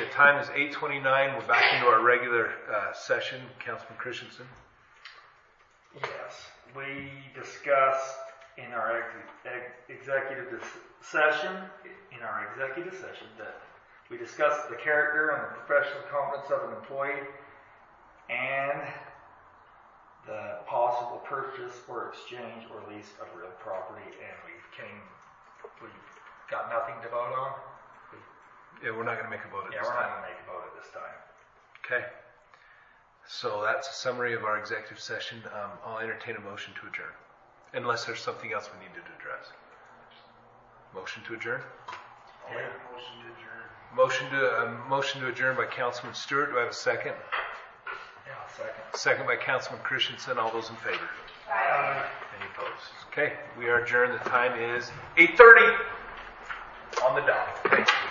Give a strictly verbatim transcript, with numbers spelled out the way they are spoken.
the time is eight twenty-nine. We're back into our regular uh, session. Councilman Christensen. Yes, we discussed in our ex- ex- executive dis- session, in our executive session, that we discussed the character and the professional competence of an employee and the possible purchase or exchange or lease of real property, and we came, we've got nothing to vote on. Yeah, we're not going to make a vote at Yeah, this we're time. not going to make a vote at this time. Okay. So that's a summary of our executive session. Um, I'll entertain a motion to adjourn, unless there's something else we need to address. Motion to adjourn. I'll make a motion to adjourn. Motion to uh, motion to adjourn by Councilman Stewart. Do I have a second? Yeah, second. Second by Councilman Christensen. All those in favor? Aye. Any opposed? Okay, we are adjourned. The time is eight thirty on the dot. Thanks.